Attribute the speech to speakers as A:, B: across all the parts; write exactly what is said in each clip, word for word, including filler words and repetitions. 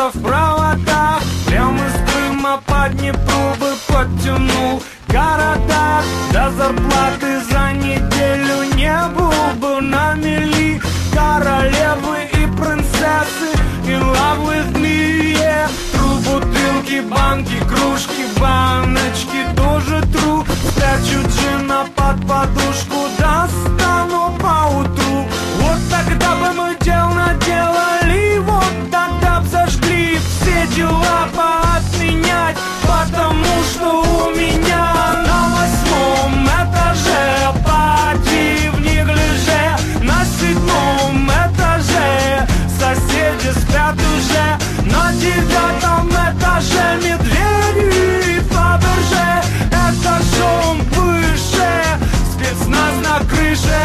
A: в проводах, прямо из Крыма по Днепру бы подтянул города. До зарплаты за неделю не был бы на мели. Королевы и принцессы in love with me, yeah. Тру бутылки, банки, кружки, баночки тоже тру. Спрячу джина под подушку, достану поутру. Вот тогда бы мы дел наделали, вот тогда б зажгли все дела поотменять, потому что у меня на восьмом этаже пати в неглиже, на седьмом этаже соседи спят уже, на девятом этаже медведи и Фаберже, этажом выше спецназ на крыше.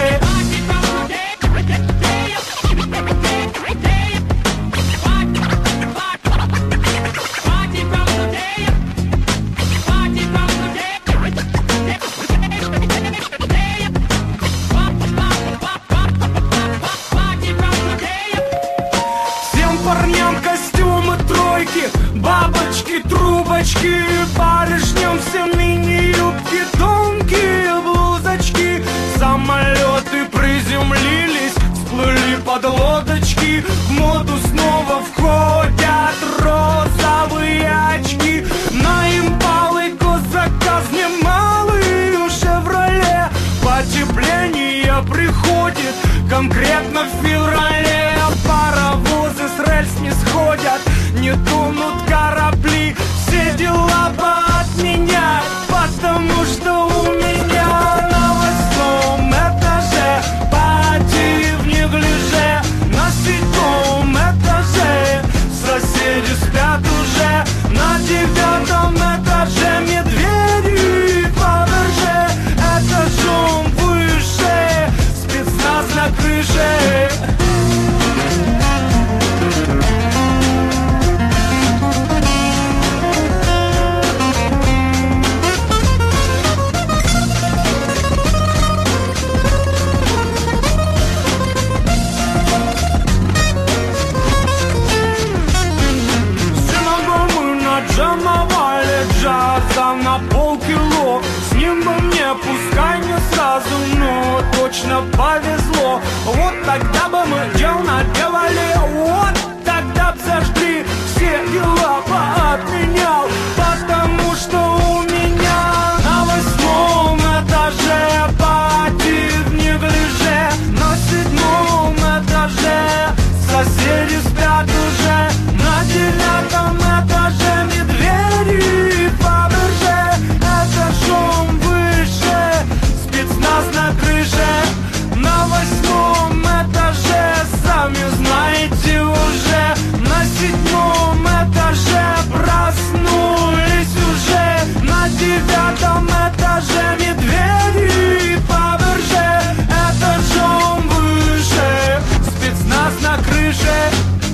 A: Бабочки, трубочки, барышням все мини-юбки, тонкие блузочки. Самолеты приземлились, всплыли под лодочки. В моду снова входят розовые очки. На импалы госзаказ немалый, «Шевроле». Потепление приходит конкретно в феврале. Паровозы с рельс не сходят, не тонут корабли, все дела поотменять, потому что у меня на восьмом этаже пати в неглиже, на седьмом этаже соседи спят уже, на девятом этаже медведи и Фаберже, этажом выше спецназ на крыше. Джамовали джаза на полкило. С ним бы мне, пускай не сразу, но точно повезло. Вот тогда бы мы дел наделали, вот тогда б зажгли все дела поотменял, потому что у меня на восьмом этаже пати в неглиже, на седьмом этаже соседи спят уже, на девятом этаже медведи и Фаберже, этажом выше спецназ на крыше, на восьмом этаже сами знаете уже, на седьмом этаже проснулись уже, на девятом этаже медведи и Фаберже, этажом выше спецназ на крыше.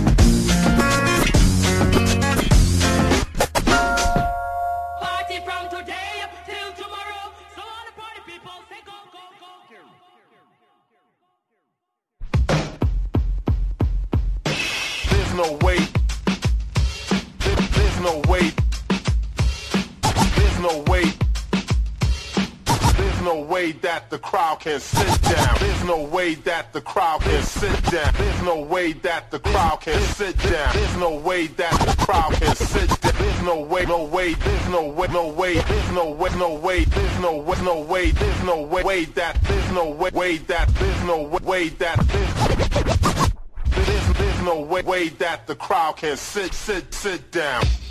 B: There's no way, there's no way, there's no way, there's no way that the crowd can sit down. There's no way that the crowd can sit down. There's no way that the crowd can sit down. There's no way that the crowd can sit down. There's no way, no way, there's no way, no way, there's no way, no way, there's no way, no way, there's no way, way that, there's no way, way that, there's no way, way that, there's, there's no way, way that the crowd can sit, sit, sit down.